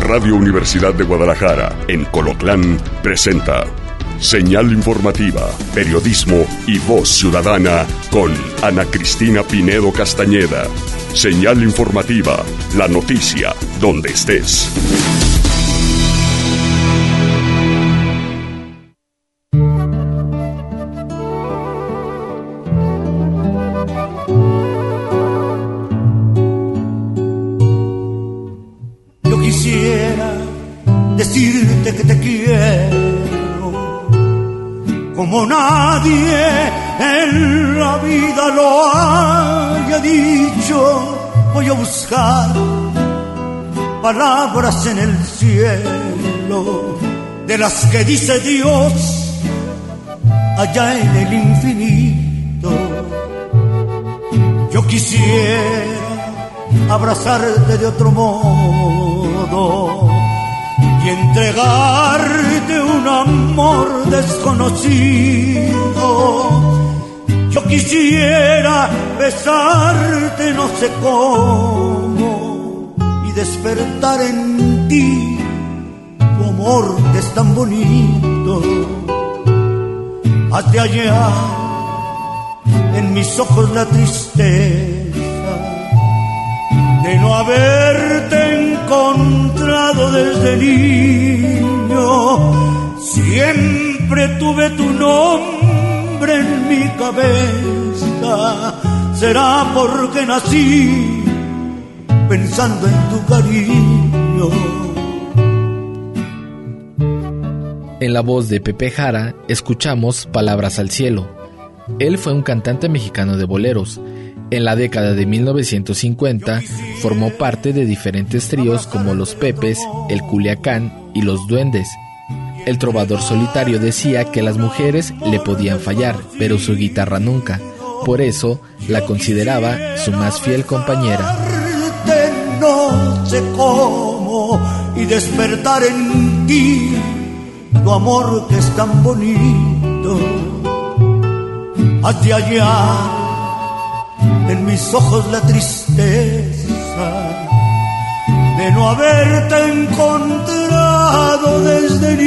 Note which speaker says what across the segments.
Speaker 1: Radio Universidad de Guadalajara, en Colotlán, presenta Señal Informativa, Periodismo y Voz Ciudadana con Ana Cristina Pinedo Castañeda. Señal Informativa, la noticia donde estés.
Speaker 2: Yo quisiera decirte que te quiero como nadie en la vida lo haya dicho. Voy a buscar palabras en el cielo de las que dice Dios allá en el infinito. Yo quisiera abrazarte de otro modo y entregarte un amor desconocido. Yo quisiera besarte no sé cómo y despertar en ti tu amor que es tan bonito. Haz de allá en mis ojos la tristeza de no haberte encontrado desde niño. Siempre tuve tu nombre en mi cabeza, será porque nací pensando en tu cariño.
Speaker 3: En la voz de Pepe Jara escuchamos Palabras al Cielo. Él fue un cantante mexicano de boleros. En la década de 1950 formó parte de diferentes tríos como Los Pepes, El Culiacán y Los Duendes. El trovador solitario decía que las mujeres le podían fallar, pero su guitarra nunca. Por eso la consideraba su más fiel compañera.
Speaker 2: No sé cómo y despertar en ti tu amor que es tan bonito. Haz de hallar en mis ojos la tristeza de no haberte encontrado desde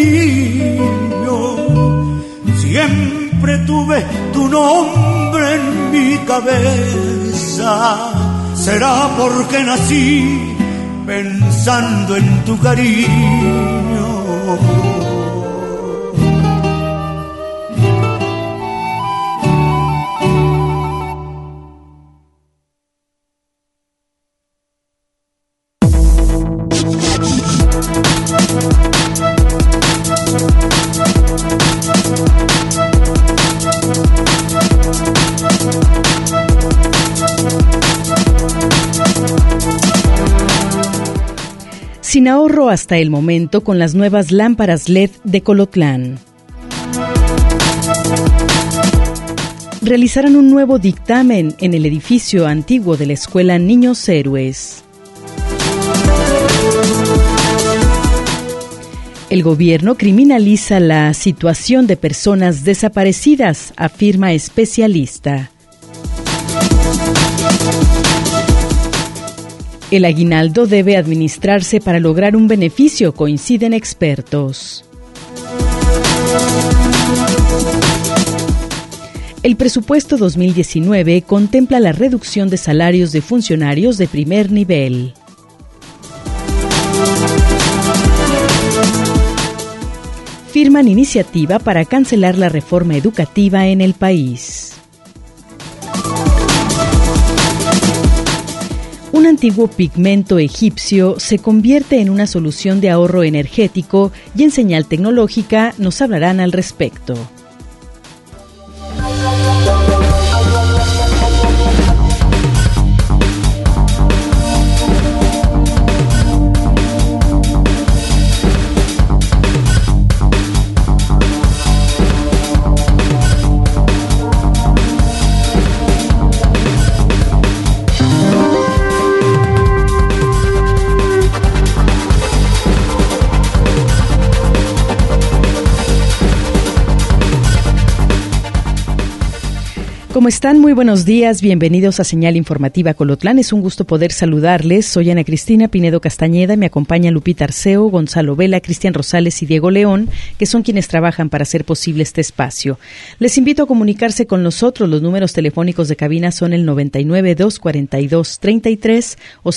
Speaker 2: niño. Siempre tuve tu nombre en mi cabeza, será porque nací pensando en tu cariño.
Speaker 4: Sin ahorro hasta el momento con las nuevas lámparas LED de Colotlán. Realizarán un nuevo dictamen en el edificio antiguo de la Escuela Niños Héroes. El gobierno criminaliza la situación de personas desaparecidas, afirma especialista. El aguinaldo debe administrarse para lograr un beneficio, coinciden expertos. El presupuesto 2019 contempla la reducción de salarios de funcionarios de primer nivel. Firman iniciativa para cancelar la reforma educativa en el país. Un antiguo pigmento egipcio se convierte en una solución de ahorro energético y en Señal Tecnológica nos hablarán al respecto. ¿Cómo están? Muy buenos días, bienvenidos a Señal Informativa Colotlán. Es un gusto poder saludarles. Soy Ana Cristina Pinedo Castañeda, me acompaña Lupita Arceo, Gonzalo Vela, Cristian Rosales y Diego León, que son quienes trabajan para hacer posible este espacio. Les invito a comunicarse con nosotros. Los números telefónicos de cabina son el 99-242-33 o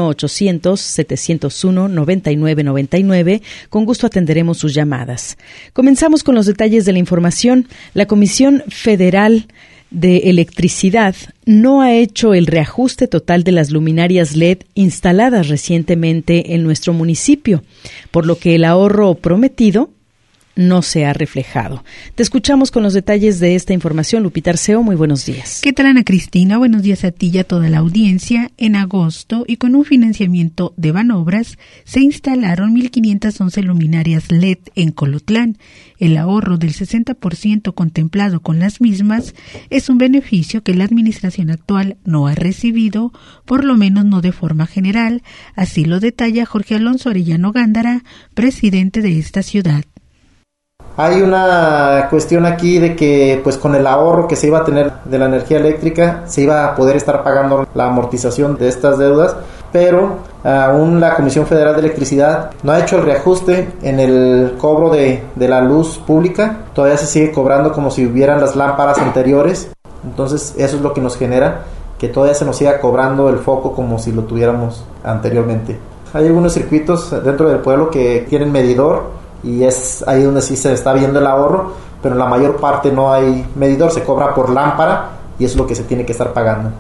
Speaker 4: 01800-701-9999. Con gusto atenderemos sus llamadas. Comenzamos con los detalles de la información. La Comisión Federal de Electricidad no ha hecho el reajuste total de las luminarias LED instaladas recientemente en nuestro municipio, por lo que el ahorro prometido no se ha reflejado. Te escuchamos con los detalles de esta información. Lupita Arceo, muy buenos días.
Speaker 5: ¿Qué tal, Ana Cristina? Buenos días a ti y a toda la audiencia. En agosto, y con un financiamiento de Banobras, se instalaron 1,511 luminarias LED en Colotlán. El ahorro del 60% contemplado con las mismas es un beneficio que la administración actual no ha recibido, por lo menos no de forma general. Así lo detalla Jorge Alonso Arellano Gándara, presidente de esta ciudad.
Speaker 6: Hay una cuestión aquí de que pues con el ahorro que se iba a tener de la energía eléctrica se iba a poder estar pagando la amortización de estas deudas, pero aún la Comisión Federal de Electricidad no ha hecho el reajuste en el cobro de la luz pública. Todavía se sigue cobrando como si hubieran las lámparas anteriores, entonces eso es lo que nos genera que todavía se nos siga cobrando el foco como si lo tuviéramos anteriormente. Hay algunos circuitos dentro del pueblo que tienen medidor y es ahí donde sí se está viendo el ahorro, pero en la mayor parte no hay medidor, se cobra por lámpara y eso es lo que se tiene que estar pagando.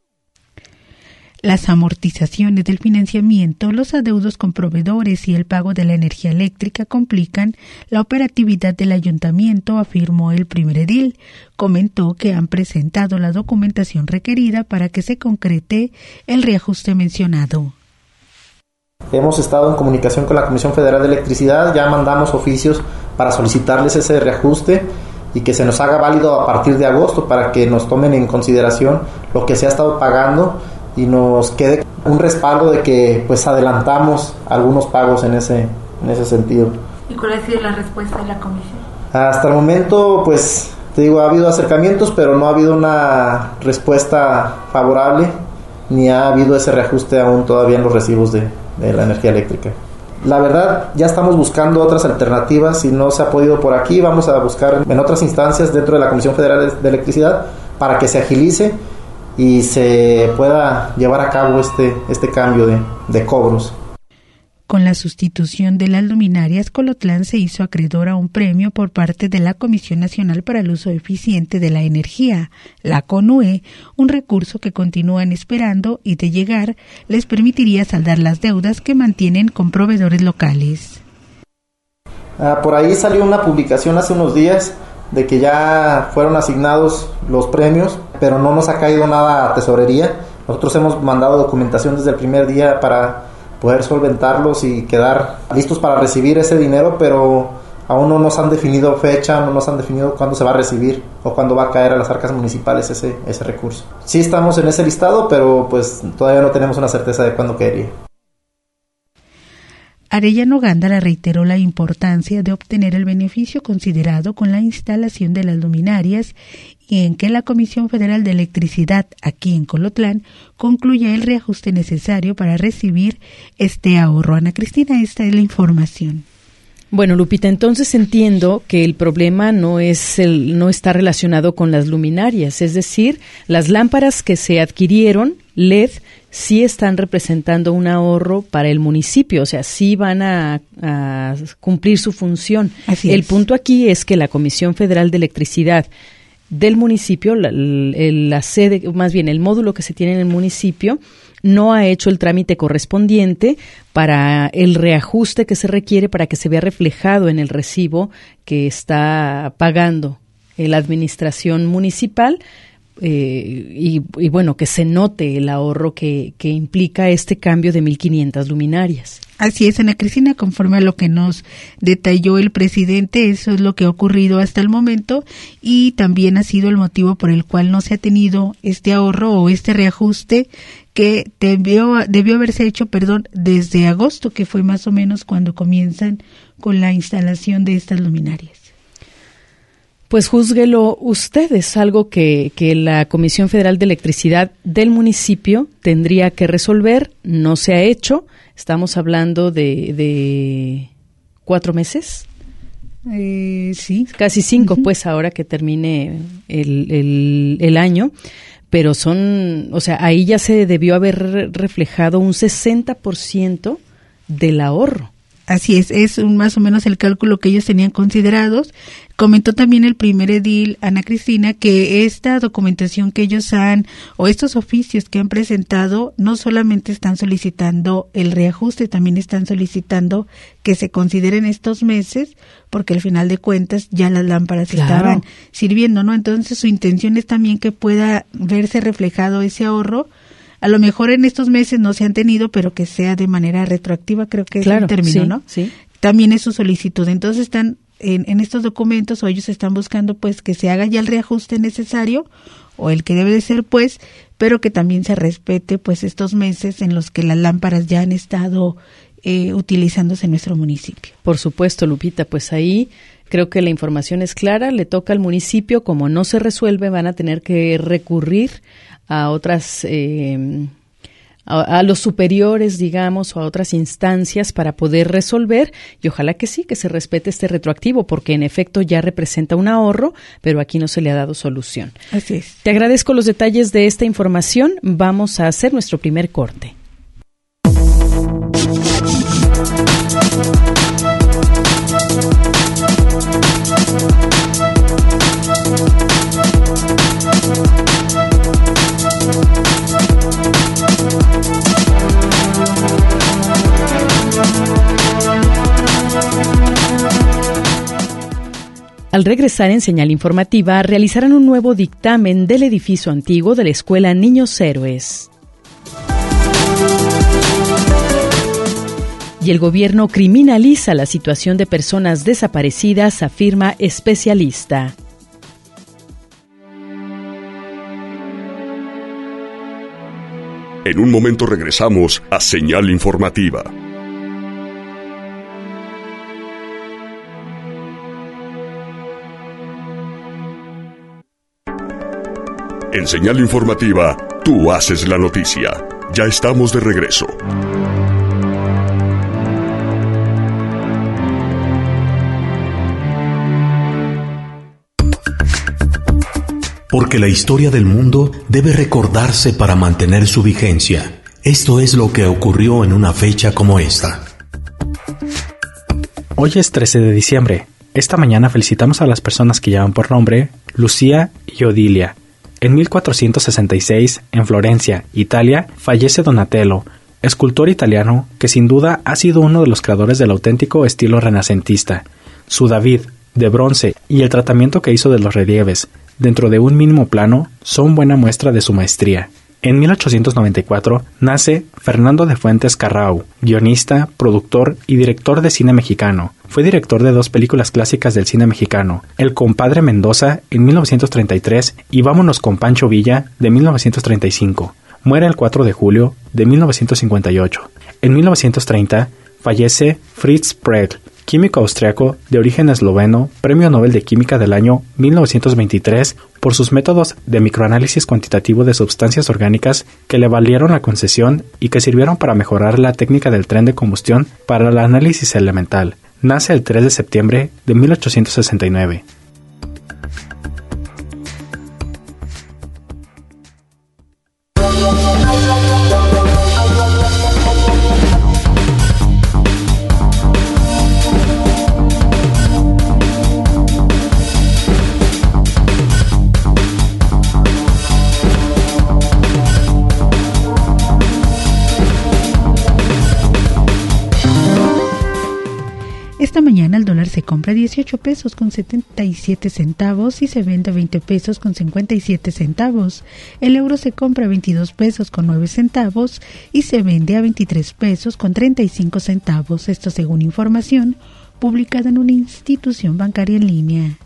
Speaker 5: Las amortizaciones del financiamiento, los adeudos con proveedores y el pago de la energía eléctrica complican la operatividad del ayuntamiento, afirmó el primer edil. Comentó que han presentado la documentación requerida para que se concrete el reajuste mencionado.
Speaker 6: Hemos estado en comunicación con la Comisión Federal de Electricidad, ya mandamos oficios para solicitarles ese reajuste y que se nos haga válido a partir de agosto para que nos tomen en consideración lo que se ha estado pagando y nos quede un respaldo de que pues adelantamos algunos pagos en ese sentido.
Speaker 5: ¿Y cuál ha sido la respuesta de la comisión?
Speaker 6: Hasta el momento, pues te digo, ha habido acercamientos, pero no ha habido una respuesta favorable ni ha habido ese reajuste aún todavía en los recibos de la energía eléctrica. La verdad, ya estamos buscando otras alternativas. Si no se ha podido por aquí, vamos a buscar en otras instancias dentro de la Comisión Federal de Electricidad para que se agilice y se pueda llevar a cabo este cambio de cobros.
Speaker 5: Con la sustitución de las luminarias, Colotlán se hizo acreedor a un premio por parte de la Comisión Nacional para el Uso Eficiente de la Energía, la CONUE, un recurso que continúan esperando y de llegar les permitiría saldar las deudas que mantienen con proveedores locales.
Speaker 6: Por ahí salió una publicación hace unos días de que ya fueron asignados los premios, pero no nos ha caído nada a tesorería. Nosotros hemos mandado documentación desde el primer día para poder solventarlos y quedar listos para recibir ese dinero, pero aún no nos han definido fecha, no nos han definido cuándo se va a recibir o cuándo va a caer a las arcas municipales ese recurso. Sí estamos en ese listado, pero pues todavía no tenemos una certeza de cuándo caería.
Speaker 5: Arellano Gándara reiteró la importancia de obtener el beneficio considerado con la instalación de las luminarias y en que la Comisión Federal de Electricidad aquí en Colotlán concluya el reajuste necesario para recibir este ahorro. Ana Cristina, esta es la información.
Speaker 4: Bueno, Lupita, entonces entiendo que el problema no está relacionado con las luminarias, es decir, las lámparas que se adquirieron LED sí están representando un ahorro para el municipio, o sea, sí van a cumplir su función.
Speaker 5: Así
Speaker 4: el
Speaker 5: es.
Speaker 4: punto aquí es que la Comisión Federal de Electricidad del municipio, la sede, más bien el módulo que se tiene en el municipio, no ha hecho el trámite correspondiente para el reajuste que se requiere para que se vea reflejado en el recibo que está pagando la administración municipal. Y bueno, que se note el ahorro que implica este cambio de 1,500 luminarias.
Speaker 5: Así es, Ana Cristina, conforme a lo que nos detalló el presidente, eso es lo que ha ocurrido hasta el momento y también ha sido el motivo por el cual no se ha tenido este ahorro o este reajuste que debió haberse hecho, desde agosto, que fue más o menos cuando comienzan con la instalación de estas luminarias.
Speaker 4: Pues júzguelo usted, es algo que la Comisión Federal de Electricidad del municipio tendría que resolver, no se ha hecho, estamos hablando de 4 meses.
Speaker 5: Sí.
Speaker 4: Casi 5, pues ahora que termine el año, pero ahí ya se debió haber reflejado un 60% del ahorro.
Speaker 5: Así es más o menos el cálculo que ellos tenían considerados. Comentó también el primer edil, Ana Cristina, que esta documentación que ellos o estos oficios que han presentado, no solamente están solicitando el reajuste, también están solicitando que se consideren estos meses, porque al final de cuentas ya las lámparas estaban sirviendo, ¿no? Entonces su intención es también que pueda verse reflejado ese ahorro. A lo mejor en estos meses no se han tenido, pero que sea de manera retroactiva, creo que es el término, ¿no?
Speaker 4: Sí.
Speaker 5: También es su solicitud. Entonces están en estos documentos, o ellos están buscando pues que se haga ya el reajuste necesario, o el que debe de ser pues, pero que también se respete pues estos meses en los que las lámparas ya han estado utilizándose en nuestro municipio.
Speaker 4: Por supuesto, Lupita, pues ahí creo que la información es clara, le toca al municipio, como no se resuelve, van a tener que recurrir a otras, a los superiores, digamos, o a otras instancias para poder resolver, y ojalá que sí, que se respete este retroactivo, porque en efecto ya representa un ahorro, pero aquí no se le ha dado solución.
Speaker 5: Así es.
Speaker 4: Te agradezco los detalles de esta información. Vamos a hacer nuestro primer corte. Al regresar en Señal Informativa, realizarán un nuevo dictamen del edificio antiguo de la Escuela Niños Héroes. Y el gobierno criminaliza la situación de personas desaparecidas, afirma especialista.
Speaker 1: En un momento regresamos a Señal Informativa. En Señal Informativa, tú haces la noticia. Ya estamos de regreso.
Speaker 7: Porque la historia del mundo debe recordarse para mantener su vigencia. Esto es lo que ocurrió en una fecha como esta.
Speaker 8: Hoy es 13 de diciembre. Esta mañana felicitamos a las personas que llevan por nombre Lucía y Odilia. En 1466, en Florencia, Italia, fallece Donatello, escultor italiano que sin duda ha sido uno de los creadores del auténtico estilo renacentista. Su David, de bronce, y el tratamiento que hizo de los relieves, dentro de un mínimo plano, son buena muestra de su maestría. En 1894 nace Fernando de Fuentes Carrau, guionista, productor y director de cine mexicano. Fue director de 2 películas clásicas del cine mexicano, El compadre Mendoza en 1933 y Vámonos con Pancho Villa de 1935. Muere el 4 de julio de 1958. En 1930 fallece Fritz Perl, químico austriaco de origen esloveno, Premio Nobel de Química del año 1923 por sus métodos de microanálisis cuantitativo de sustancias orgánicas que le valieron la concesión y que sirvieron para mejorar la técnica del tren de combustión para el análisis elemental. Nace el 3 de septiembre de 1869.
Speaker 5: Esta mañana el dólar se compra 18 pesos con 77 centavos y se vende 20 pesos con 57 centavos. El euro se compra a 22 pesos con 9 centavos y se vende a 23 pesos con 35 centavos. Esto según información publicada en una institución bancaria en línea.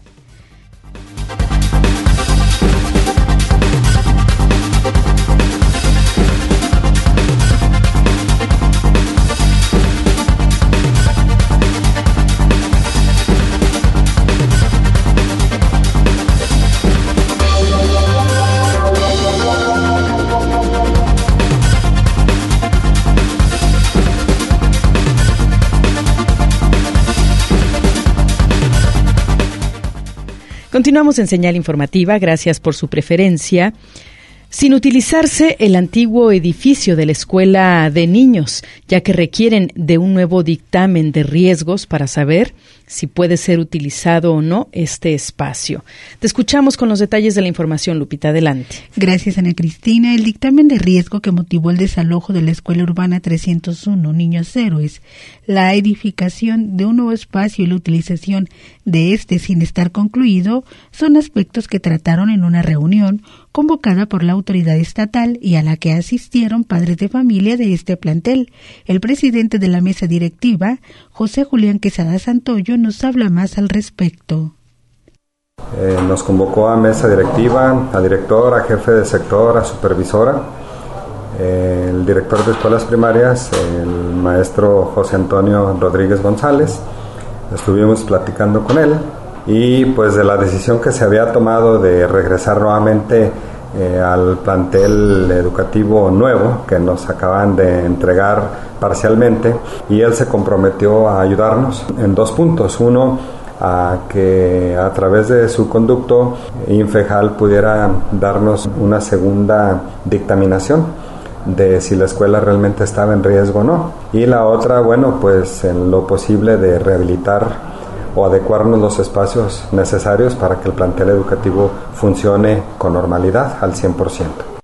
Speaker 4: Continuamos en Señal Informativa, gracias por su preferencia. Sin utilizarse el antiguo edificio de la Escuela de Niños, ya que requieren de un nuevo dictamen de riesgos para saber si puede ser utilizado o no este espacio. Te escuchamos con los detalles de la información, Lupita, adelante.
Speaker 5: Gracias, Ana Cristina. El dictamen de riesgo que motivó el desalojo de la Escuela Urbana 301 Niños Héroes, la edificación de un nuevo espacio y la utilización de este sin estar concluido, son aspectos que trataron en una reunión convocada por la autoridad estatal y a la que asistieron padres de familia de este plantel. El presidente de la mesa directiva, José Julián Quesada Santoyo, nos habla más al respecto.
Speaker 9: Nos convocó a mesa directiva, a director, a jefe de sector, a supervisora, el director de escuelas primarias, el maestro José Antonio Rodríguez González. Estuvimos platicando con él y pues de la decisión que se había tomado de regresar nuevamente al plantel educativo nuevo que nos acaban de entregar parcialmente, y él se comprometió a ayudarnos en 2 puntos. Uno, a que a través de su conducto Infejal pudiera darnos una segunda dictaminación de si la escuela realmente estaba en riesgo o no, y la otra, bueno, pues en lo posible de rehabilitar o adecuarnos los espacios necesarios para que el plantel educativo funcione con normalidad al 100%.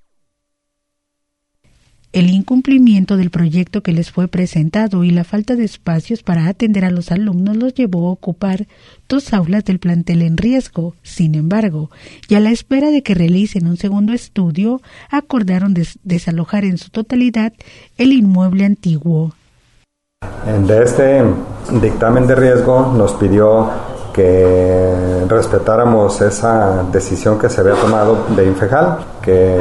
Speaker 5: El incumplimiento del proyecto que les fue presentado y la falta de espacios para atender a los alumnos los llevó a ocupar 2 aulas del plantel en riesgo. Sin embargo, y a la espera de que realicen un segundo estudio, acordaron desalojar en su totalidad el inmueble antiguo.
Speaker 9: De este dictamen de riesgo nos pidió que respetáramos esa decisión que se había tomado de Infejal, que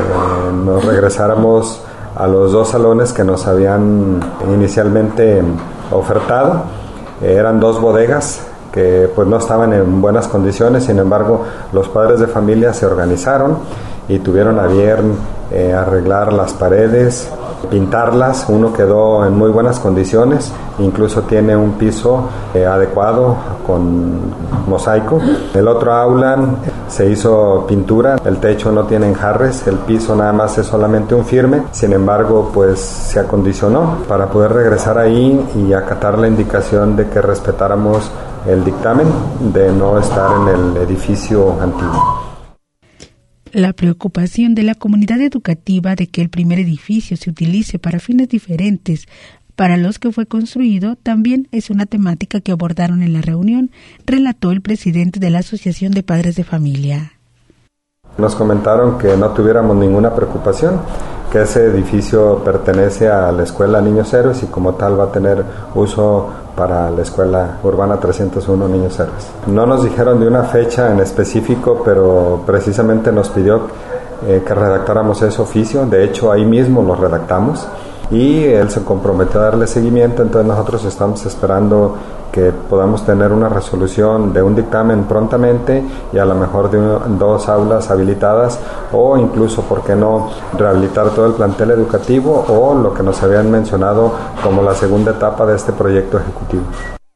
Speaker 9: nos regresáramos a los 2 salones que nos habían inicialmente ofertado. Eran 2 bodegas que pues no estaban en buenas condiciones. Sin embargo, los padres de familia se organizaron y tuvieron a bien arreglar las paredes, pintarlas. Uno quedó en muy buenas condiciones, incluso tiene un piso adecuado con mosaico. El otro aula se hizo pintura, el techo no tiene enjarres, el piso nada más es solamente un firme. Sin embargo, pues se acondicionó para poder regresar ahí y acatar la indicación de que respetáramos el dictamen de no estar en el edificio antiguo.
Speaker 5: La preocupación de la comunidad educativa de que el primer edificio se utilice para fines diferentes para los que fue construido también es una temática que abordaron en la reunión, relató el presidente de la Asociación de Padres de Familia.
Speaker 9: Nos comentaron que no tuviéramos ninguna preocupación, que ese edificio pertenece a la Escuela Niños Héroes y como tal va a tener uso para la Escuela Urbana 301 Niños Héroes. No nos dijeron de una fecha en específico, pero precisamente nos pidió que redactáramos ese oficio. De hecho, ahí mismo lo redactamos y él se comprometió a darle seguimiento. Entonces nosotros estamos esperando que podamos tener una resolución de un dictamen prontamente y a lo mejor de 2 aulas habilitadas, o incluso, ¿por qué no?, rehabilitar todo el plantel educativo, o lo que nos habían mencionado como la segunda etapa de este proyecto ejecutivo.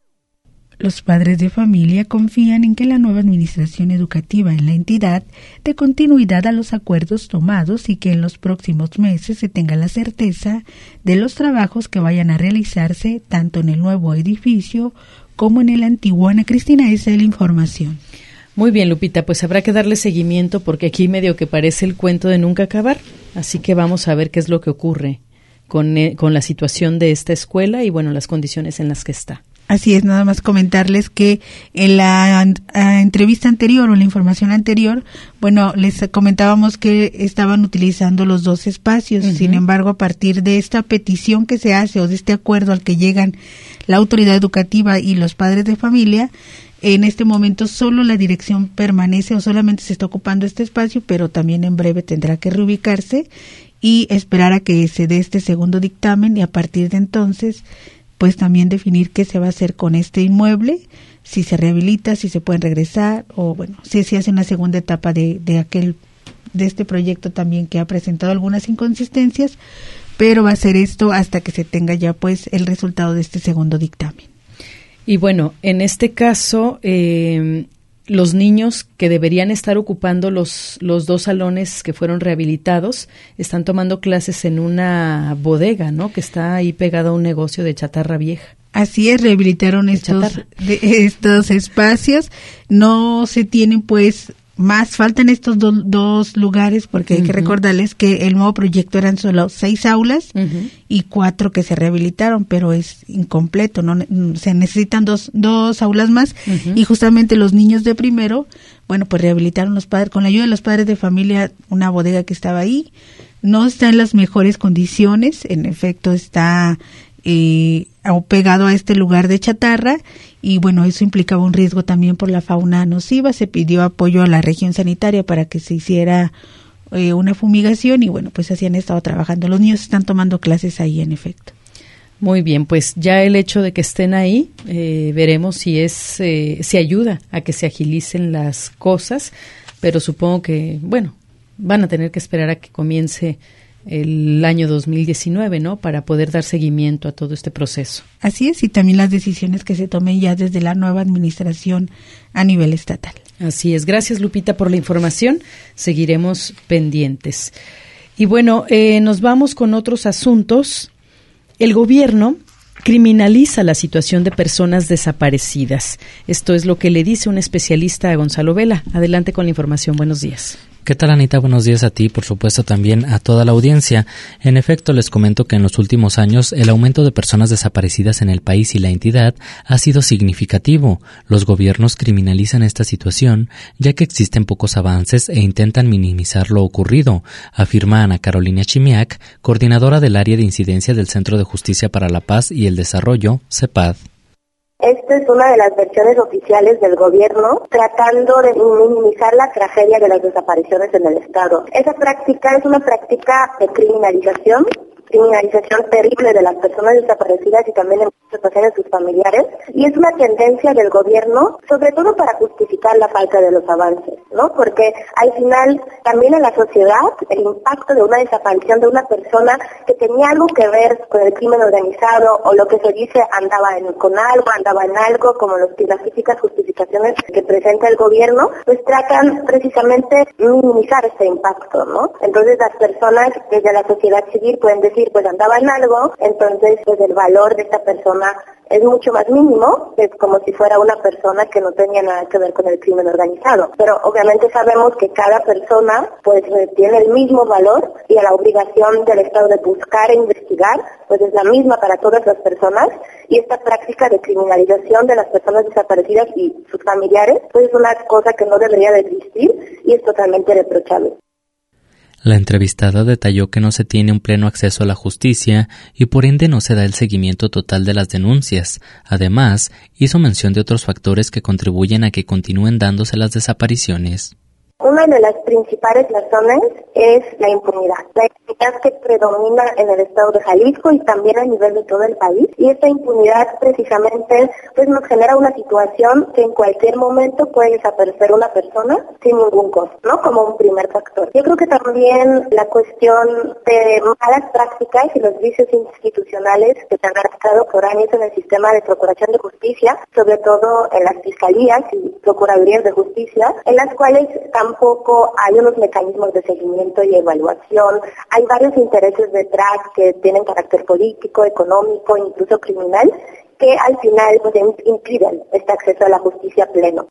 Speaker 5: Los padres de familia confían en que la nueva administración educativa en la entidad dé continuidad a los acuerdos tomados y que en los próximos meses se tenga la certeza de los trabajos que vayan a realizarse tanto en el nuevo edificio como en el antiguo. Ana Cristina, esa es la información.
Speaker 4: Muy bien, Lupita, pues habrá que darle seguimiento porque aquí medio que parece el cuento de nunca acabar, así que vamos a ver qué es lo que ocurre con la situación de esta escuela y, bueno, las condiciones en las que está.
Speaker 5: Así es, nada más comentarles que en la entrevista anterior o en la información anterior, bueno, les comentábamos que estaban utilizando los 2 espacios. Uh-huh. Sin embargo, a partir de esta petición que se hace o de este acuerdo al que llegan la autoridad educativa y los padres de familia, en este momento solo la dirección permanece o solamente se está ocupando este espacio, pero también en breve tendrá que reubicarse y esperar a que se dé este segundo dictamen y a partir de entonces pues también definir qué se va a hacer con este inmueble, si se rehabilita, si se pueden regresar, o bueno, si se hace una segunda etapa de este proyecto también que ha presentado algunas inconsistencias, pero va a ser esto hasta que se tenga ya pues el resultado de este segundo dictamen.
Speaker 4: Y bueno, en este caso, los niños que deberían estar ocupando los 2 salones que fueron rehabilitados están tomando clases en una bodega, ¿no? Que está ahí pegado a un negocio de chatarra vieja.
Speaker 5: Así es, rehabilitaron estos espacios. No se tienen pues más, faltan estos dos lugares porque hay que recordarles que el nuevo proyecto eran solo 6 aulas y 4 que se rehabilitaron, pero es incompleto, no se necesitan dos aulas más y justamente los niños de primero, bueno, pues rehabilitaron los padres, con la ayuda de los padres de familia, una bodega que estaba ahí. No está en las mejores condiciones, en efecto está pegado a este lugar de chatarra y bueno, eso implicaba un riesgo también por la fauna nociva. Se pidió apoyo a la región sanitaria para que se hiciera una fumigación y bueno, pues así han estado trabajando. Los niños están tomando clases ahí, en efecto.
Speaker 4: Muy bien, pues ya el hecho de que estén ahí, veremos si ayuda a que se agilicen las cosas, pero supongo que, bueno, van a tener que esperar a que comience el año 2019, ¿no? Para poder dar seguimiento a todo este proceso.
Speaker 5: Así es, y también las decisiones que se tomen ya desde la nueva administración a nivel estatal.
Speaker 4: Así es. Gracias, Lupita, por la información. Seguiremos pendientes. Y bueno, nos vamos con otros asuntos. El gobierno criminaliza la situación de personas desaparecidas. Esto es lo que le dice un especialista a Gonzalo Vela. Adelante con la información. Buenos días.
Speaker 10: ¿Qué tal, Anita? Buenos días a ti y por supuesto también a toda la audiencia. En efecto, les comento que en los últimos años el aumento de personas desaparecidas en el país y la entidad ha sido significativo. Los gobiernos criminalizan esta situación ya que existen pocos avances e intentan minimizar lo ocurrido, afirma Ana Carolina Chimiak, coordinadora del área de incidencia del Centro de Justicia para la Paz y el Desarrollo, CEPAD.
Speaker 11: Esta es una de las versiones oficiales del gobierno tratando de minimizar la tragedia de las desapariciones en el Estado. Esa práctica es una práctica de criminalización terrible de las personas desaparecidas y también en muchas ocasiones sus familiares, y es una tendencia del gobierno, sobre todo para justificar la falta de los avances, ¿no? Porque al final también en la sociedad el impacto de una desaparición de una persona que tenía algo que ver con el crimen organizado o lo que se dice andaba en algo, como las típicas justificaciones que presenta el gobierno, pues tratan precisamente de minimizar este impacto, ¿no? Entonces las personas desde la sociedad civil pueden decir, pues andaba en algo, entonces pues el valor de esta persona es mucho más mínimo, es como si fuera una persona que no tenía nada que ver con el crimen organizado. Pero obviamente sabemos que cada persona pues tiene el mismo valor y la obligación del Estado de buscar e investigar pues es la misma para todas las personas, y esta práctica de criminalización de las personas desaparecidas y sus familiares pues es una cosa que no debería de existir y es totalmente reprochable.
Speaker 10: La entrevistada detalló que no se tiene un pleno acceso a la justicia y por ende no se da el seguimiento total de las denuncias. Además, hizo mención de otros factores que contribuyen a que continúen dándose las desapariciones.
Speaker 11: Una de las principales razones es la impunidad que predomina en el estado de Jalisco y también a nivel de todo el país, y esta impunidad precisamente pues nos genera una situación que en cualquier momento puede desaparecer una persona sin ningún costo, ¿no? Como un primer factor. Yo creo que también la cuestión de malas prácticas y los vicios institucionales que se han arrastrado por años en el sistema de procuración de justicia, sobre todo en las fiscalías y procuradurías de justicia, en las cuales tampoco hay unos mecanismos de seguimiento y evaluación. Hay varios intereses detrás que tienen carácter político, económico, incluso criminal, que al final pues, impiden este acceso a la justicia pleno.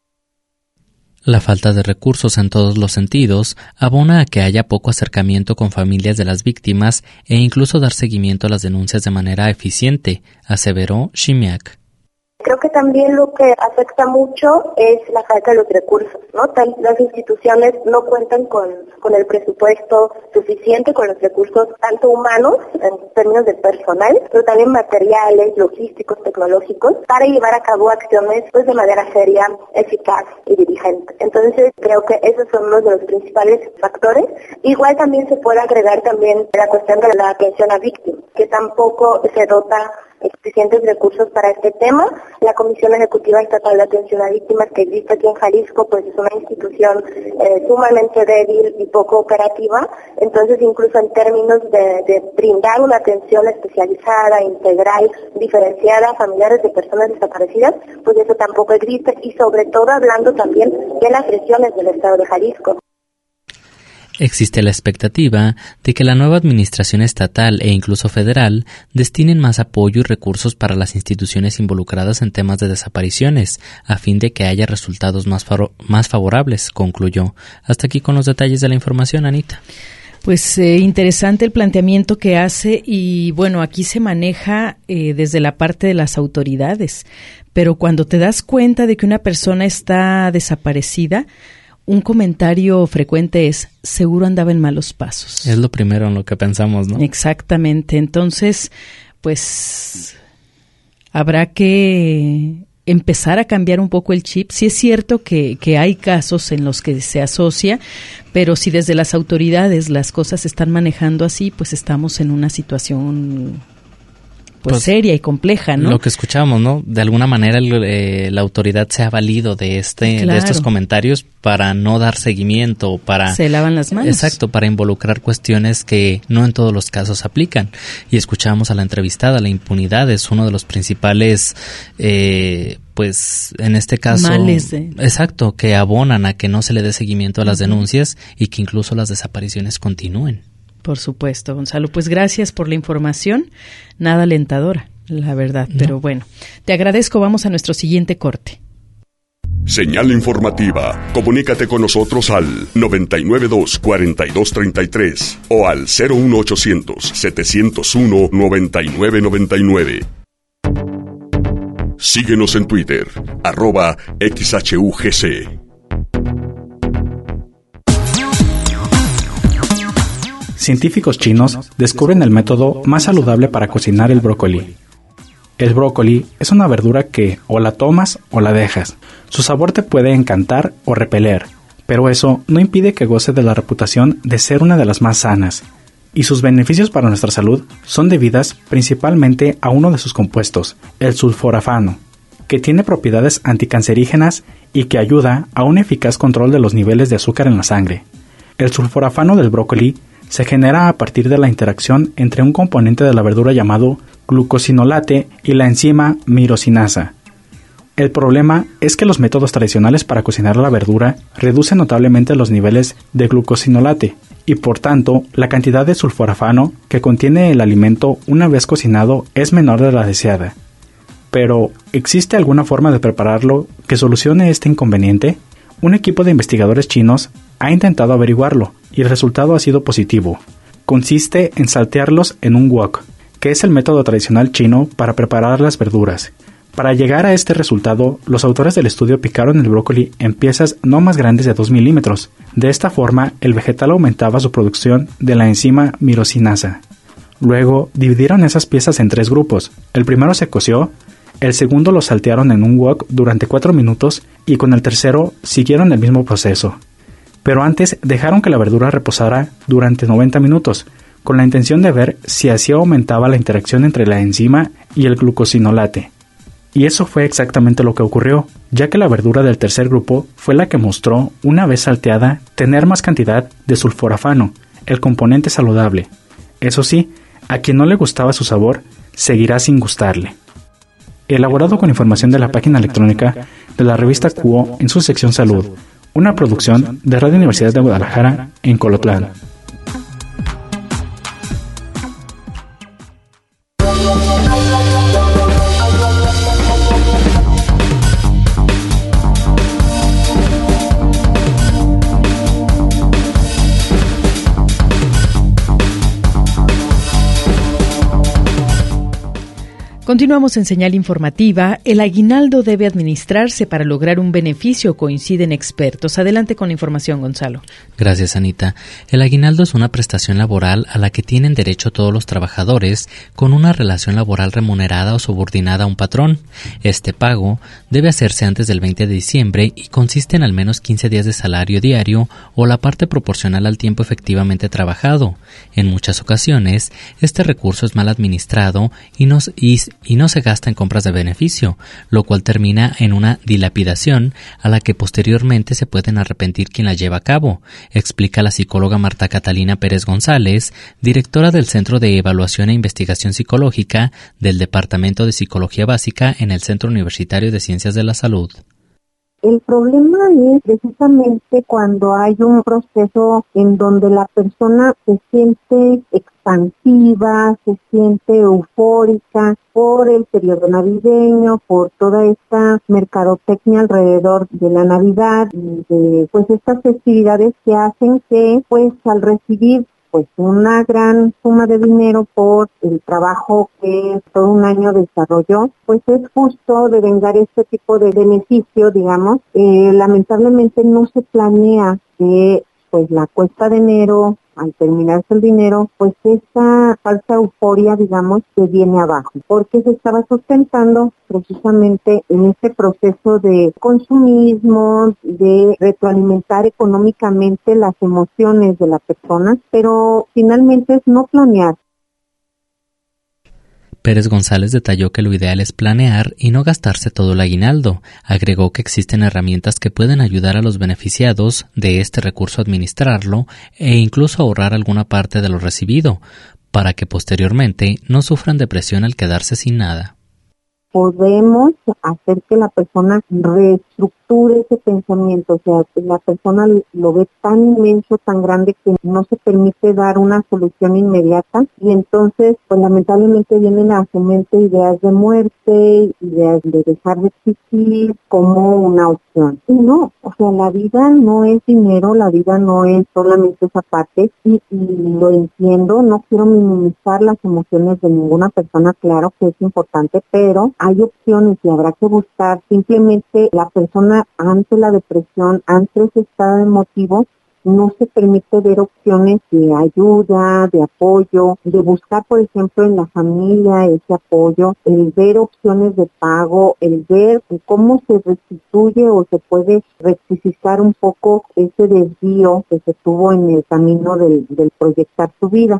Speaker 10: La falta de recursos en todos los sentidos abona a que haya poco acercamiento con familias de las víctimas e incluso dar seguimiento a las denuncias de manera eficiente, aseveró Chimiak.
Speaker 11: Creo que también lo que afecta mucho es la falta de los recursos, ¿no? Las instituciones no cuentan con el presupuesto suficiente, con los recursos tanto humanos, en términos de personal, pero también materiales, logísticos, tecnológicos, para llevar a cabo acciones pues de manera seria, eficaz y dirigente. Entonces, creo que esos son uno de los principales factores. Igual también se puede agregar también la cuestión de la atención a víctimas, que tampoco se dota suficientes recursos para este tema. La Comisión Ejecutiva Estatal de Atención a Víctimas que existe aquí en Jalisco, pues es una institución sumamente débil y poco operativa. Entonces, incluso en términos de brindar una atención especializada, integral, diferenciada a familiares de personas desaparecidas, pues eso tampoco existe, y sobre todo hablando también de las regiones del estado de Jalisco.
Speaker 10: Existe la expectativa de que la nueva administración estatal e incluso federal destinen más apoyo y recursos para las instituciones involucradas en temas de desapariciones, a fin de que haya resultados más favorables, concluyó. Hasta aquí con los detalles de la información, Anita.
Speaker 4: Pues interesante el planteamiento que hace, y bueno, aquí se maneja desde la parte de las autoridades, pero cuando te das cuenta de que una persona está desaparecida, un comentario frecuente es: seguro andaba en malos pasos.
Speaker 10: Es lo primero en lo que pensamos, ¿no?
Speaker 4: Exactamente. Entonces, pues habrá que empezar a cambiar un poco el chip. Sí es cierto que hay casos en los que se asocia, pero si desde las autoridades las cosas se están manejando así, pues estamos en una situación pues seria y compleja, ¿no?
Speaker 10: Lo que escuchamos, ¿no? De alguna manera la autoridad se ha valido de de estos comentarios para no dar seguimiento, para...
Speaker 4: Se lavan las manos.
Speaker 10: Exacto, para involucrar cuestiones que no en todos los casos aplican. Y escuchamos a la entrevistada, la impunidad es uno de los principales, pues en este caso...
Speaker 4: Males.
Speaker 10: Exacto, que abonan a que no se le dé seguimiento a las denuncias y que incluso las desapariciones continúen.
Speaker 4: Por supuesto, Gonzalo. Pues gracias por la información. Nada alentadora, la verdad. No. Pero bueno, te agradezco. Vamos a nuestro siguiente corte.
Speaker 1: Señal informativa. Comunícate con nosotros al 992-4233 o al 01800-701-9999. Síguenos en Twitter, @XHUGC.
Speaker 8: Científicos chinos descubren el método más saludable para cocinar el brócoli. El brócoli es una verdura que o la tomas o la dejas. Su sabor te puede encantar o repeler, pero eso no impide que goce de la reputación de ser una de las más sanas. Y sus beneficios para nuestra salud son debidas principalmente a uno de sus compuestos, el sulforafano, que tiene propiedades anticancerígenas y que ayuda a un eficaz control de los niveles de azúcar en la sangre. El sulforafano del brócoli se genera a partir de la interacción entre un componente de la verdura llamado glucosinolate y la enzima mirosinasa. El problema es que los métodos tradicionales para cocinar la verdura reducen notablemente los niveles de glucosinolate y por tanto la cantidad de sulforafano que contiene el alimento una vez cocinado es menor de la deseada. Pero, ¿existe alguna forma de prepararlo que solucione este inconveniente? Un equipo de investigadores chinos ha intentado averiguarlo y el resultado ha sido positivo. Consiste en saltearlos en un wok, que es el método tradicional chino para preparar las verduras. Para llegar a este resultado, los autores del estudio picaron el brócoli en piezas no más grandes de 2 milímetros. De esta forma, el vegetal aumentaba su producción de la enzima mirosinasa. Luego, dividieron esas piezas en 3 grupos. El primero se coció, el segundo lo saltearon en un wok durante 4 minutos y con el tercero siguieron el mismo proceso. Pero antes dejaron que la verdura reposara durante 90 minutos, con la intención de ver si así aumentaba la interacción entre la enzima y el glucosinolate. Y eso fue exactamente lo que ocurrió, ya que la verdura del tercer grupo fue la que mostró, una vez salteada, tener más cantidad de sulforafano, el componente saludable. Eso sí, a quien no le gustaba su sabor, seguirá sin gustarle. Elaborado con información de la página electrónica de la revista Cuo en su sección Salud, una producción de Radio Universidad de Guadalajara en Colotlán.
Speaker 4: Continuamos en señal informativa. El aguinaldo debe administrarse para lograr un beneficio, coinciden expertos. Adelante con la información, Gonzalo.
Speaker 10: Gracias, Anita. El aguinaldo es una prestación laboral a la que tienen derecho todos los trabajadores con una relación laboral remunerada o subordinada a un patrón. Este pago debe hacerse antes del 20 de diciembre y consiste en al menos 15 días de salario diario o la parte proporcional al tiempo efectivamente trabajado. En muchas ocasiones, este recurso es mal administrado y y no se gasta en compras de beneficio, lo cual termina en una dilapidación a la que posteriormente se pueden arrepentir quien la lleva a cabo, explica la psicóloga Marta Catalina Pérez González, directora del Centro de Evaluación e Investigación Psicológica del Departamento de Psicología Básica en el Centro Universitario de Ciencias de la Salud.
Speaker 12: El problema es precisamente cuando hay un proceso en donde la persona se siente expansiva, se siente eufórica por el periodo navideño, por toda esta mercadotecnia alrededor de la Navidad y de pues estas festividades que hacen que pues al recibir pues una gran suma de dinero por el trabajo que todo un año desarrolló, pues es justo devengar este tipo de beneficio, digamos. Lamentablemente no se planea que pues la cuesta de enero, al terminarse el dinero, pues esa falsa euforia, digamos, se viene abajo, porque se estaba sustentando precisamente en este proceso de consumismo, de retroalimentar económicamente las emociones de la persona, pero finalmente es no planear.
Speaker 10: Pérez González detalló que lo ideal es planear y no gastarse todo el aguinaldo. Agregó que existen herramientas que pueden ayudar a los beneficiados de este recurso a administrarlo e incluso ahorrar alguna parte de lo recibido, para que posteriormente no sufran depresión al quedarse sin nada.
Speaker 12: Podemos hacer que la persona reestructure ese pensamiento, o sea, que la persona lo ve tan inmenso, tan grande que no se permite dar una solución inmediata y entonces, pues lamentablemente vienen a su mente ideas de muerte, ideas de dejar de existir como una opción. Y no, o sea, la vida no es dinero, la vida no es solamente esa parte y lo entiendo, no quiero minimizar las emociones de ninguna persona, claro que es importante, pero hay opciones y habrá que buscar. Simplemente la persona ante la depresión, ante ese estado emotivo, no se permite ver opciones de ayuda, de apoyo, de buscar, por ejemplo, en la familia ese apoyo, el ver opciones de pago, el ver cómo se restituye o se puede rectificar un poco ese desvío que se tuvo en el camino del proyectar su vida.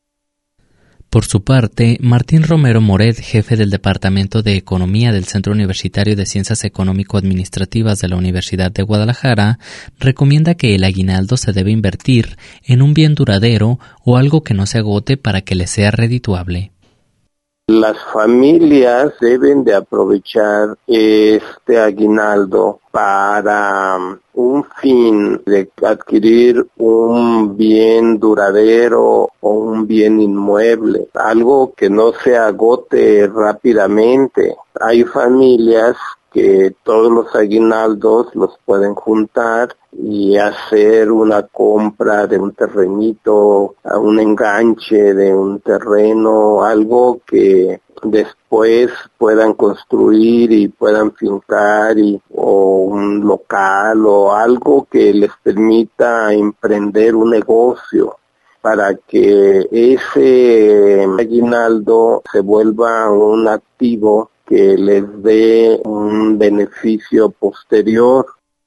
Speaker 10: Por su parte, Martín Romero Moret, jefe del Departamento de Economía del Centro Universitario de Ciencias Económico-Administrativas de la Universidad de Guadalajara, recomienda que el aguinaldo se debe invertir en un bien duradero o algo que no se agote para que le sea redituable.
Speaker 13: Las familias deben de aprovechar este aguinaldo para un fin de adquirir un bien duradero o un bien inmueble, algo que no se agote rápidamente. Hay familias que todos los aguinaldos los pueden juntar y hacer una compra de un terrenito, un enganche de un terreno, algo que después puedan construir y puedan fincar o un local o algo que les permita emprender un negocio para que ese aguinaldo se vuelva un activo que les dé un beneficio posterior.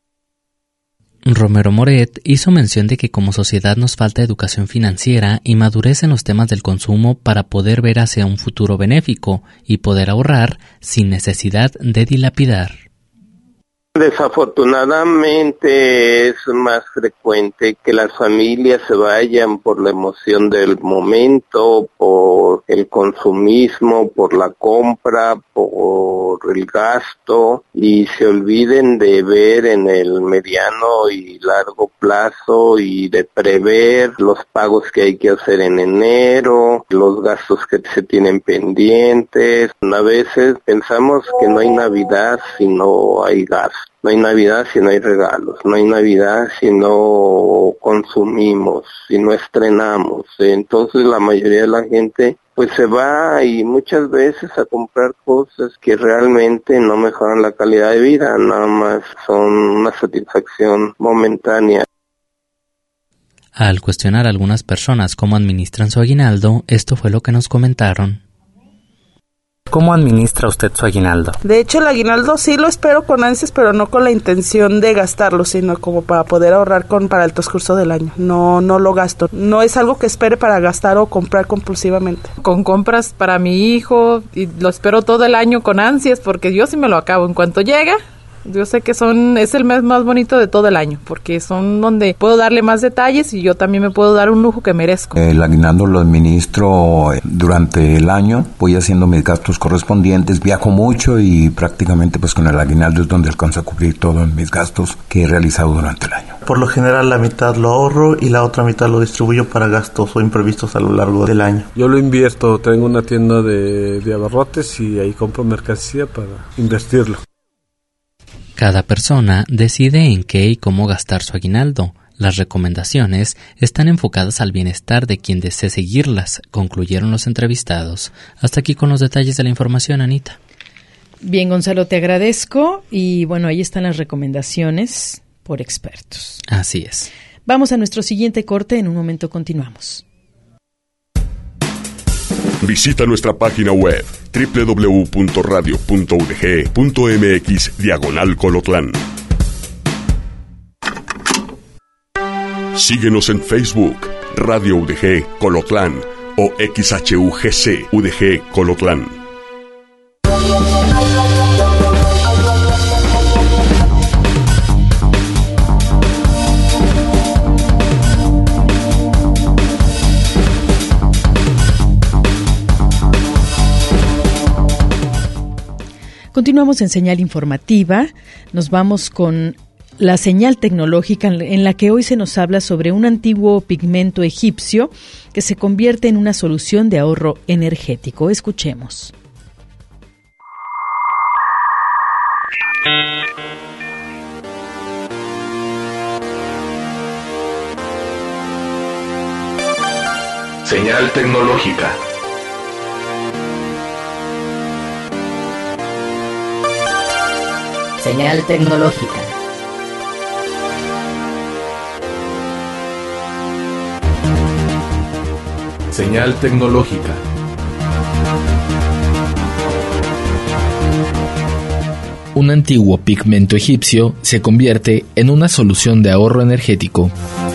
Speaker 10: Romero Moret hizo mención de que como sociedad nos falta educación financiera y madurez en los temas del consumo para poder ver hacia un futuro benéfico y poder ahorrar sin necesidad de dilapidar.
Speaker 13: Desafortunadamente es más frecuente que las familias se vayan por la emoción del momento, por el consumismo, por la compra, por el gasto y se olviden de ver en el mediano y largo plazo y de prever los pagos que hay que hacer en enero, los gastos que se tienen pendientes. A veces pensamos que no hay Navidad si no hay gasto. No hay Navidad si no hay regalos, no hay Navidad si no consumimos, si no estrenamos. Entonces la mayoría de la gente pues se va y muchas veces a comprar cosas que realmente no mejoran la calidad de vida, nada más son una satisfacción momentánea.
Speaker 10: Al cuestionar a algunas personas cómo administran su aguinaldo, esto fue lo que nos comentaron.
Speaker 8: ¿Cómo administra usted su aguinaldo?
Speaker 14: De hecho, el aguinaldo sí lo espero con ansias, pero no con la intención de gastarlo, sino como para poder ahorrar para el transcurso del año. No lo gasto. No es algo que espere para gastar o comprar compulsivamente.
Speaker 15: Con compras para mi hijo, y lo espero todo el año con ansias, porque yo sí me lo acabo en cuanto llega. Yo sé que es el mes más bonito de todo el año, porque son donde puedo darle más detalles y yo también me puedo dar un lujo que merezco.
Speaker 16: El aguinaldo lo administro durante el año, voy haciendo mis gastos correspondientes, viajo mucho y prácticamente pues con el aguinaldo es donde alcanzo a cubrir todos mis gastos que he realizado durante el año.
Speaker 17: Por lo general la mitad lo ahorro y la otra mitad lo distribuyo para gastos o imprevistos a lo largo del año.
Speaker 18: Yo lo invierto, tengo una tienda de abarrotes y ahí compro mercancía para invertirlo.
Speaker 10: Cada persona decide en qué y cómo gastar su aguinaldo. Las recomendaciones están enfocadas al bienestar de quien desee seguirlas, concluyeron los entrevistados. Hasta aquí con los detalles de la información, Anita.
Speaker 4: Bien, Gonzalo, te agradezco. Y bueno, ahí están las recomendaciones por expertos.
Speaker 10: Así es.
Speaker 4: Vamos a nuestro siguiente corte. En un momento continuamos.
Speaker 1: Visita nuestra página web www.radio.udg.mx/Colotlán. Síguenos en Facebook, Radio UDG Colotlán o XHUGC UDG Colotlán.
Speaker 4: Continuamos en Señal Informativa. Nos vamos con la señal tecnológica en la que hoy se nos habla sobre un antiguo pigmento egipcio que se convierte en una solución de ahorro energético. Escuchemos.
Speaker 7: Señal tecnológica.
Speaker 19: Señal tecnológica.
Speaker 7: Señal tecnológica.
Speaker 3: Un antiguo pigmento egipcio se convierte en una solución de ahorro energético.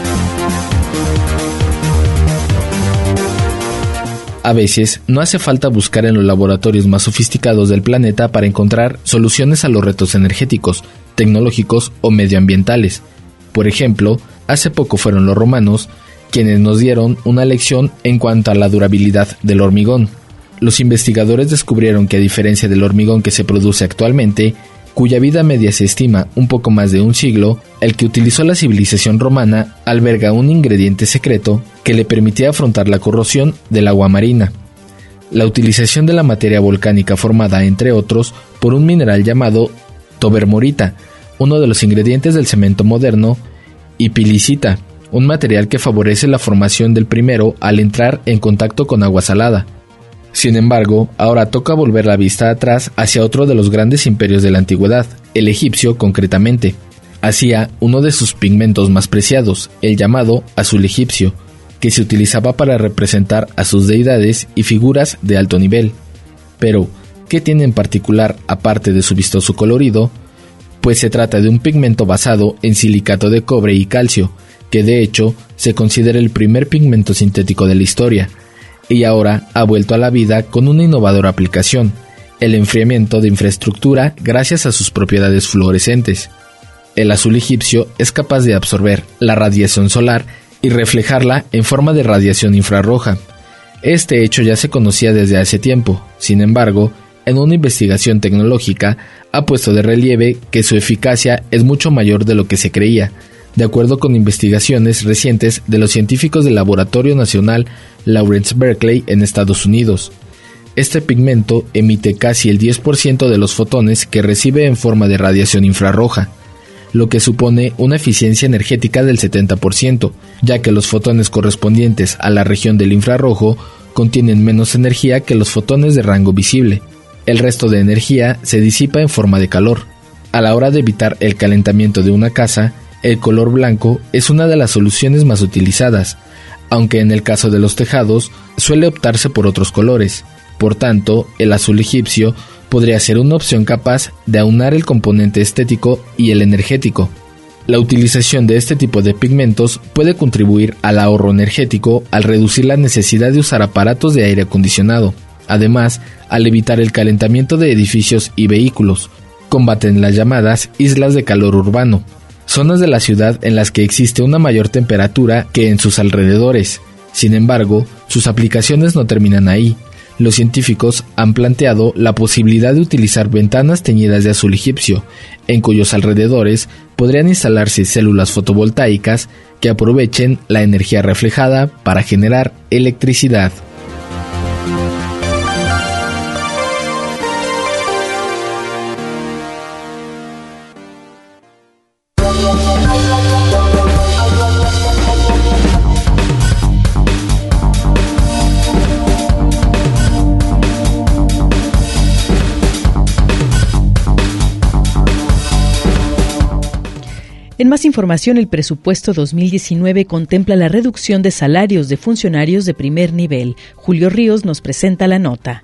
Speaker 3: A veces no hace falta buscar en los laboratorios más sofisticados del planeta para encontrar soluciones a los retos energéticos, tecnológicos o medioambientales. Por ejemplo, hace poco fueron los romanos quienes nos dieron una lección en cuanto a la durabilidad del hormigón. Los investigadores descubrieron que a diferencia del hormigón que se produce actualmente, cuya vida media se estima un poco más de un siglo, el que utilizó la civilización romana alberga un ingrediente secreto que le permitía afrontar la corrosión del agua marina. La utilización de la materia volcánica formada, entre otros, por un mineral llamado tobermorita, uno de los ingredientes del cemento moderno, y pilicita, un material que favorece la formación del primero al entrar en contacto con agua salada. Sin embargo, ahora toca volver la vista atrás hacia otro de los grandes imperios de la antigüedad, el egipcio concretamente. Hacía uno de sus pigmentos más preciados, el llamado azul egipcio, que se utilizaba para representar a sus deidades y figuras de alto nivel. Pero, ¿qué tiene en particular aparte de su vistoso colorido? Pues se trata de un pigmento basado en silicato de cobre y calcio, que de hecho se considera el primer pigmento sintético de la historia, y ahora ha vuelto a la vida con una innovadora aplicación, el enfriamiento de infraestructura gracias a sus propiedades fluorescentes. El azul egipcio es capaz de absorber la radiación solar y reflejarla en forma de radiación infrarroja. Este hecho ya se conocía desde hace tiempo, sin embargo, en una investigación tecnológica ha puesto de relieve que su eficacia es mucho mayor de lo que se creía, de acuerdo con investigaciones recientes de los científicos del Laboratorio Nacional Lawrence Berkeley en Estados Unidos. Este pigmento emite casi el 10% de los fotones que recibe en forma de radiación infrarroja, lo que supone una eficiencia energética del 70%, ya que los fotones correspondientes a la región del infrarrojo contienen menos energía que los fotones de rango visible. El resto de energía se disipa en forma de calor. A la hora de evitar el calentamiento de una casa, el color blanco es una de las soluciones más utilizadas, aunque en el caso de los tejados suele optarse por otros colores. Por tanto, el azul egipcio podría ser una opción capaz de aunar el componente estético y el energético. La utilización de este tipo de pigmentos puede contribuir al ahorro energético al reducir la necesidad de usar aparatos de aire acondicionado. Además, al evitar el calentamiento de edificios y vehículos, combaten las llamadas islas de calor urbano, zonas de la ciudad en las que existe una mayor temperatura que en sus alrededores. Sin embargo, sus aplicaciones no terminan ahí. Los científicos han planteado la posibilidad de utilizar ventanas teñidas de azul egipcio, en cuyos alrededores podrían instalarse células fotovoltaicas que aprovechen la energía reflejada para generar electricidad.
Speaker 4: En más información, el presupuesto 2019 contempla la reducción de salarios de funcionarios de primer nivel. Julio Ríos nos presenta la nota.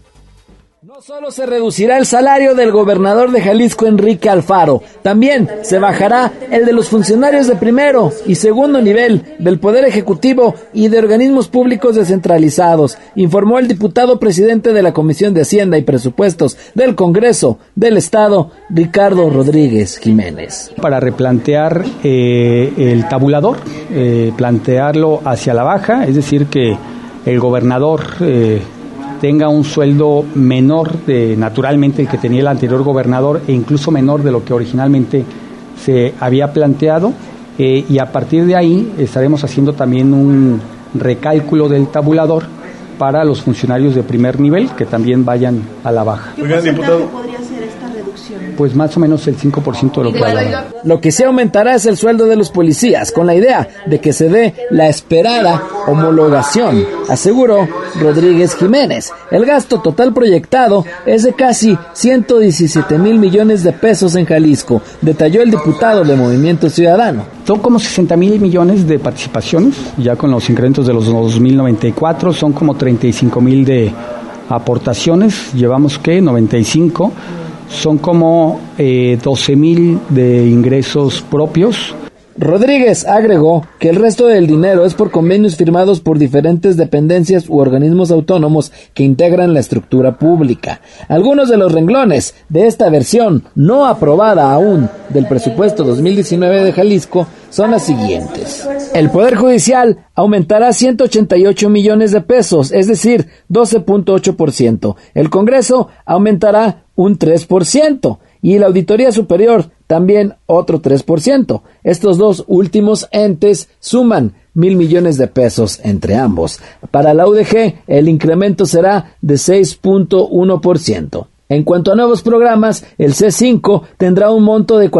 Speaker 19: No solo se reducirá el salario del gobernador de Jalisco, Enrique Alfaro, también se bajará el de los funcionarios de primero y segundo nivel del Poder Ejecutivo y de organismos públicos descentralizados, informó el diputado presidente de la Comisión de Hacienda y Presupuestos del Congreso del Estado, Ricardo Rodríguez Jiménez.
Speaker 20: Para replantear el tabulador, plantearlo hacia la baja, es decir, que el gobernador tenga un sueldo menor de naturalmente el que tenía el anterior gobernador e incluso menor de lo que originalmente se había planteado, y a partir de ahí estaremos haciendo también un recálculo del tabulador para los funcionarios de primer nivel que también vayan a la baja.
Speaker 21: ¿Qué porcentaje podría ser esta reducción?
Speaker 20: Pues más o menos el 5% de lo que hablaba.
Speaker 19: Lo que se aumentará es el sueldo de los policías, con la idea de que se dé la esperada homologación, aseguró Rodríguez Jiménez. El gasto total proyectado es de casi 117,000 millones de pesos en Jalisco, detalló el diputado de Movimiento Ciudadano.
Speaker 20: Son como 60,000 millones de participaciones, ya con los incrementos de los 2094, son como 35,000 de aportaciones, llevamos 95, son como 12,000 de ingresos propios.
Speaker 19: Rodríguez agregó que el resto del dinero es por convenios firmados por diferentes dependencias u organismos autónomos que integran la estructura pública. Algunos de los renglones de esta versión no aprobada aún del presupuesto 2019 de Jalisco son las siguientes. El Poder Judicial aumentará 188 millones de pesos, es decir, 12.8%. El Congreso aumentará un 3%. Y la Auditoría Superior también otro 3%. Estos dos últimos entes suman 1,000 millones de pesos entre ambos. Para la UDG, el incremento será de 6.1%. En cuanto a nuevos programas, el C5 tendrá un monto de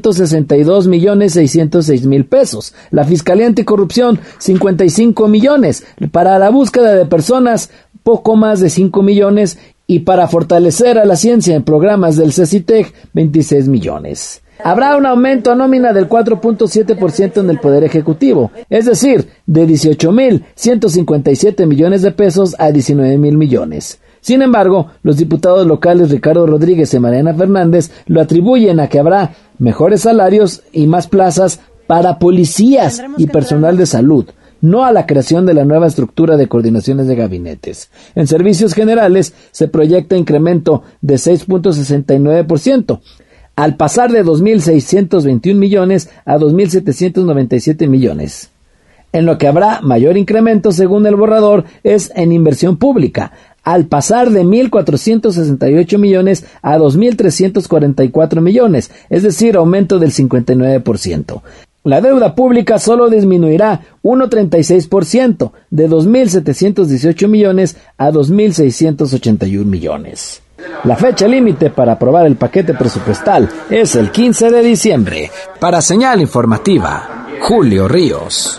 Speaker 19: 462,606,000 pesos. La Fiscalía Anticorrupción, 55 millones. Para la búsqueda de personas, poco más de 5 millones. Y para fortalecer a la ciencia en programas del CECITEC, 26 millones. Habrá un aumento a nómina del 4.7% en el Poder Ejecutivo, es decir, de 18,157 millones de pesos a 19,000 millones. Sin embargo, los diputados locales Ricardo Rodríguez y Mariana Fernández lo atribuyen a que habrá mejores salarios y más plazas para policías y personal de salud, no a la creación de la nueva estructura de coordinaciones de gabinetes. En servicios generales se proyecta incremento de 6.69%, al pasar de 2,621 millones a 2,797 millones. En lo que habrá mayor incremento, según el borrador, es en inversión pública, al pasar de 1,468 millones a 2,344 millones, es decir, aumento del 59%. La deuda pública solo disminuirá 1,36%, de 2,718 millones a 2,681 millones. La fecha límite para aprobar el paquete presupuestal es el 15 de diciembre. Para Señal Informativa, Julio Ríos.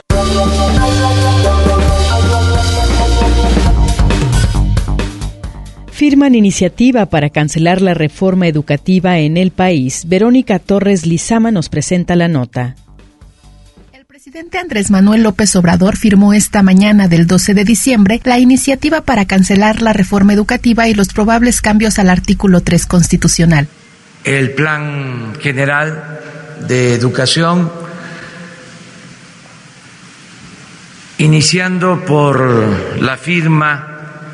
Speaker 4: Firman iniciativa para cancelar la reforma educativa en el país. Verónica Torres Lizama nos presenta la nota.
Speaker 22: El
Speaker 2: El presidente Andrés Manuel López Obrador firmó esta mañana del 12 de diciembre la iniciativa para cancelar la reforma educativa y los probables cambios al artículo 3 constitucional.
Speaker 22: El Plan General de Educación, iniciando por la firma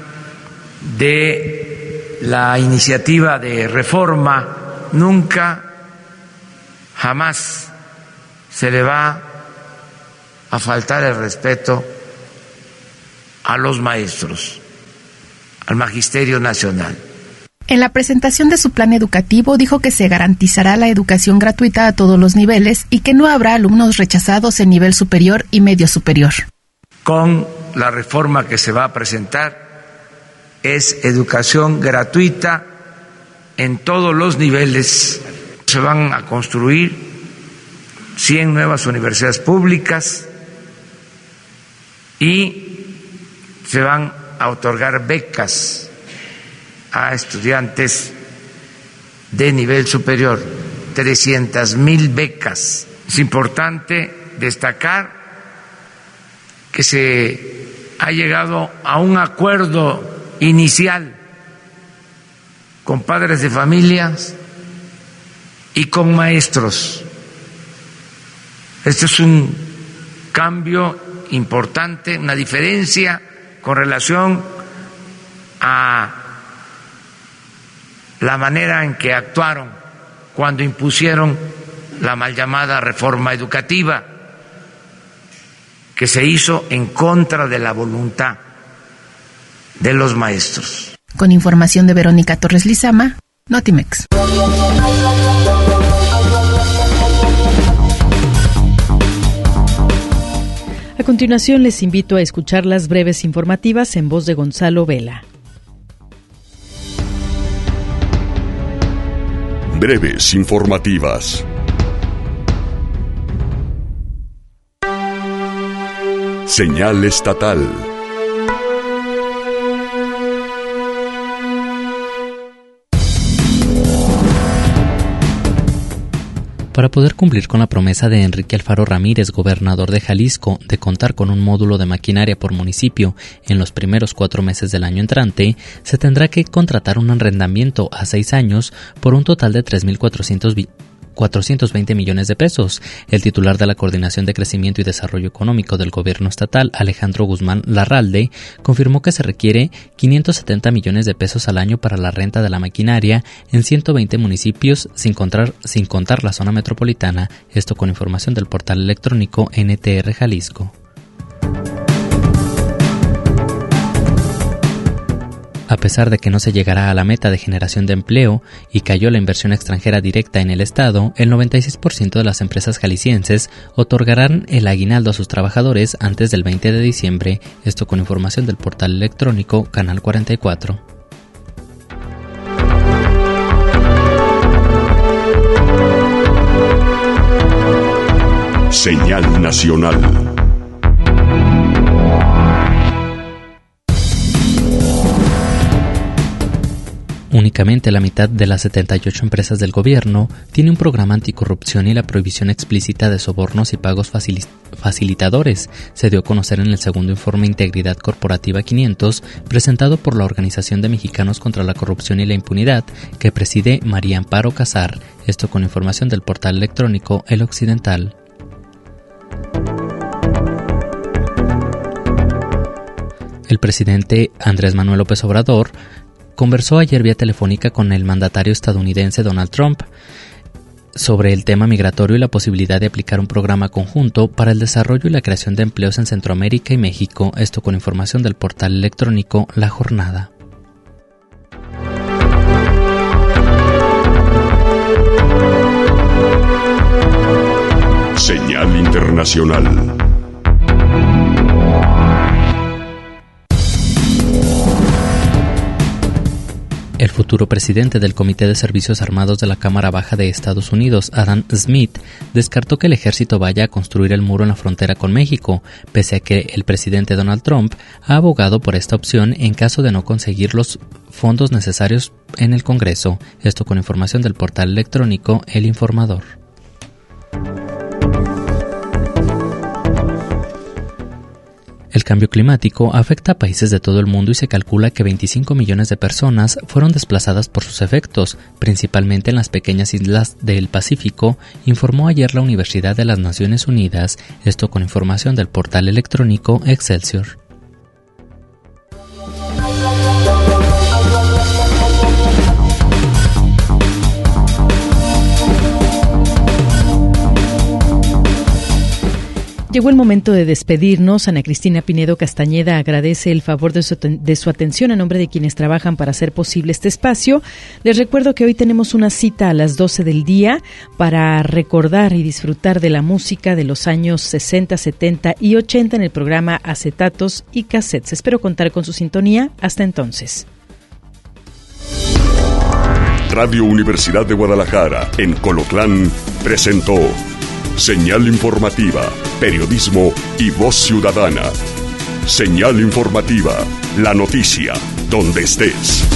Speaker 22: de la iniciativa de reforma, nunca, jamás se le va a faltar el respeto a los maestros, al Magisterio Nacional.
Speaker 2: En la presentación de su plan educativo dijo que se garantizará la educación gratuita a todos los niveles y que no habrá alumnos rechazados en nivel superior y medio superior.
Speaker 22: Con la reforma que se va a presentar es educación gratuita en todos los niveles. Se van a construir 100 nuevas universidades públicas y se van a otorgar becas a estudiantes de nivel superior, 300,000 becas. Es importante destacar que se ha llegado a un acuerdo inicial con padres de familias y con maestros. Este es un cambio importante, una diferencia con relación a la manera en que actuaron cuando impusieron la mal llamada reforma educativa, que se hizo en contra de la voluntad de los maestros.
Speaker 2: Con información de Verónica Torres Lizama, Notimex.
Speaker 4: A continuación les invito a escuchar las breves informativas en voz de Gonzalo Vela.
Speaker 1: Breves informativas. Señal estatal.
Speaker 10: Para poder cumplir con la promesa de Enrique Alfaro Ramírez, gobernador de Jalisco, de contar con un módulo de maquinaria por municipio en los primeros 4 meses del año entrante, se tendrá que contratar un arrendamiento a 6 años por un total de 3.420 millones de pesos. El titular de la Coordinación de Crecimiento y Desarrollo Económico del Gobierno Estatal, Alejandro Guzmán Larralde, confirmó que se requiere 570 millones de pesos al año para la renta de la maquinaria en 120 municipios, sin contar la zona metropolitana. Esto con información del portal electrónico NTR Jalisco. A pesar de que no se llegará a la meta de generación de empleo y cayó la inversión extranjera directa en el Estado, el 96% de las empresas jaliscienses otorgarán el aguinaldo a sus trabajadores antes del 20 de diciembre. Esto con información del portal electrónico Canal 44.
Speaker 1: Señal nacional.
Speaker 10: Únicamente la mitad de las 78 empresas del gobierno tiene un programa anticorrupción y la prohibición explícita de sobornos y pagos facilitadores. Se dio a conocer en el segundo informe Integridad Corporativa 500, presentado por la Organización de Mexicanos contra la Corrupción y la Impunidad, que preside María Amparo Casar. Esto con información del portal electrónico El Occidental. El presidente Andrés Manuel López Obrador conversó ayer vía telefónica con el mandatario estadounidense Donald Trump sobre el tema migratorio y la posibilidad de aplicar un programa conjunto para el desarrollo y la creación de empleos en Centroamérica y México. Esto con información del portal electrónico La Jornada.
Speaker 1: Señal internacional.
Speaker 10: El futuro presidente del Comité de Servicios Armados de la Cámara Baja de Estados Unidos, Adam Smith, descartó que el ejército vaya a construir el muro en la frontera con México, pese a que el presidente Donald Trump ha abogado por esta opción en caso de no conseguir los fondos necesarios en el Congreso. Esto con información del portal electrónico El Informador. El cambio climático afecta a países de todo el mundo y se calcula que 25 millones de personas fueron desplazadas por sus efectos, principalmente en las pequeñas islas del Pacífico, informó ayer la Universidad de las Naciones Unidas, esto con información del portal electrónico Excelsior.
Speaker 4: Llegó el momento de despedirnos. Ana Cristina Pinedo Castañeda agradece el favor de su atención a nombre de quienes trabajan para hacer posible este espacio. Les recuerdo que hoy tenemos una cita a las 12 del día para recordar y disfrutar de la música de los años 60, 70 y 80 en el programa Acetatos y Cassettes. Espero contar con su sintonía. Hasta entonces.
Speaker 1: Radio Universidad de Guadalajara, en Colotlán, presentó Señal Informativa, Periodismo y Voz Ciudadana. Señal Informativa, la noticia, donde estés.